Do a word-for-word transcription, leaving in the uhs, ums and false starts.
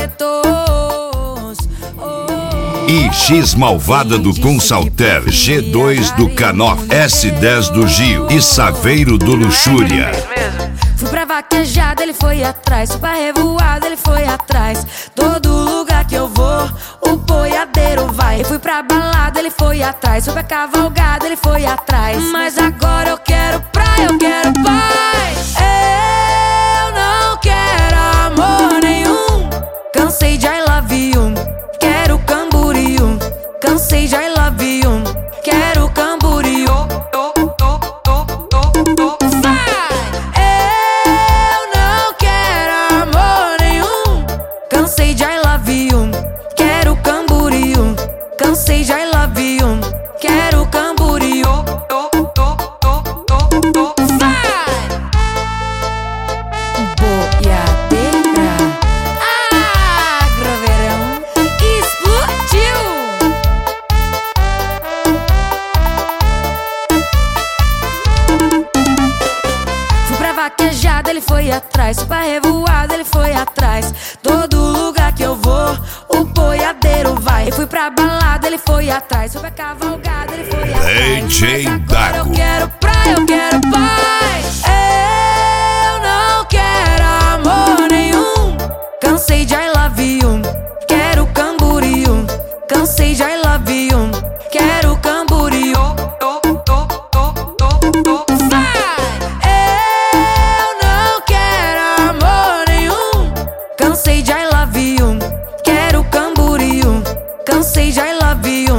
guetos. Oh. I X Malvada do Consalter, G dois do Canoff, S dez do Gil e Saveiro do Luxúria. Fui pra vaquejada, ele foi atrás. Fui pra revoada, ele foi atrás. Todo lugar que eu vou, o boiadeiro vai. Fui pra balada, ele foi atrás. Fui pra cavalgada, ele foi atrás. Mas agora eu quero praia, eu quero paz. Eu não quero amor nenhum. Cansei de I love you, quero Camboriú. Cansei de I love you, quero Camboriú. Cansei de I love you, quero Camboriú. Cansei de I love you, quero Camboriú. Boiadeira, Agroverão explodiu. Fui pra vaquejada, ele foi atrás. Fui pra revoada, ele foi atrás. Todo lugar que eu vou, o boiadeiro vai. Fui pra balada, ele foi atrás. Fui pra cavalgada, ele foi atrás. D J Dago. Eu quero praia, eu quero paz. Eu não quero amor nenhum. Cansei de I love you, quero Camboriú. Cansei de I love you, quero Camboriú. Cansei de I love you, quero Camboriú. Cansei de I love you,